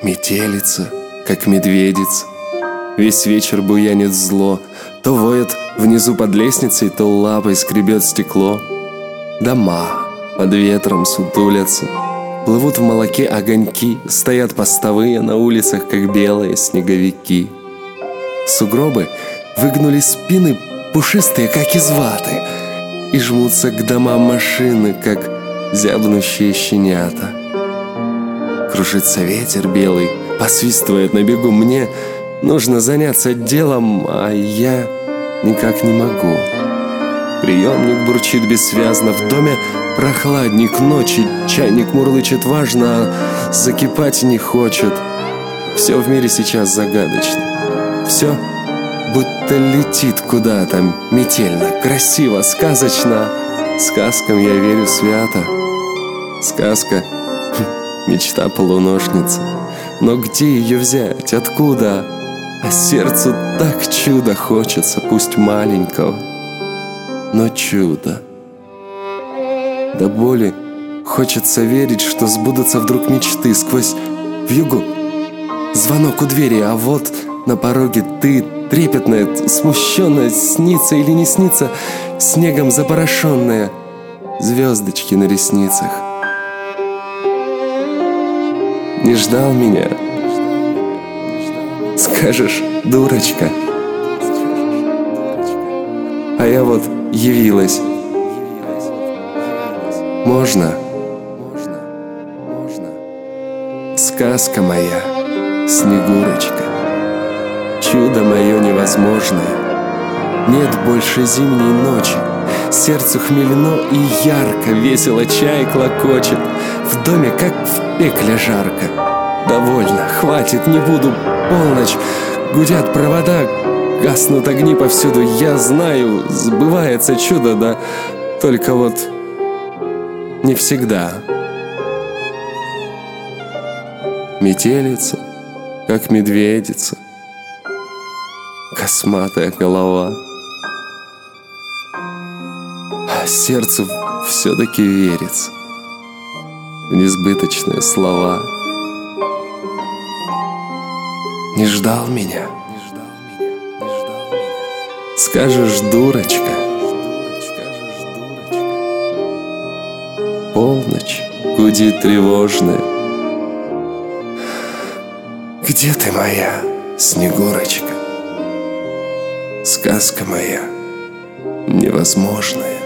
Метелица, как медведица, весь вечер буянит зло, то воет внизу под лестницей, то лапой скребет стекло. Дома под ветром сутулятся, плывут в молоке огоньки, стоят постовые на улицах, как белые снеговики. Сугробы выгнули спины, пушистые, как из ваты, и жмутся к домам машины, как зябнущие щенята. Кружится ветер белый, посвистывает на бегу. Мне нужно заняться делом, а я никак не могу. Приемник бурчит бессвязно, в доме прохладник ночи, чайник мурлычет важно, а закипать не хочет. Все в мире сейчас загадочно, все будто летит куда-то метельно, красиво, сказочно. Сказкам я верю свято. Сказка — мечта полуношницы. Но где ее взять, откуда? А сердцу так чудо хочется, пусть маленького, но чудо. До боли хочется верить, что сбудутся вдруг мечты. Сквозь вьюгу звонок у двери, а вот на пороге ты, трепетная, смущенная, снится или не снится, снегом запорошенная, звездочки на ресницах. Не ждал меня, скажешь, дурочка, а я вот явилась. Можно? Сказка моя, Снегурочка, чудо мое невозможное. Нет больше зимней ночи, сердцу хмельно и ярко, весело чай клокочет. В доме, как в пекле, жарко. Довольно, хватит, не буду, полночь. Гудят провода, гаснут огни повсюду. Я знаю, сбывается чудо, да только вот не всегда. Метелица, как медведица, косматая голова. А сердцу все-таки верится в несбыточные слова. Не ждал меня, скажешь, дурочка. Полночь гудит тревожная. Где ты, моя Снегурочка? Сказка моя невозможная.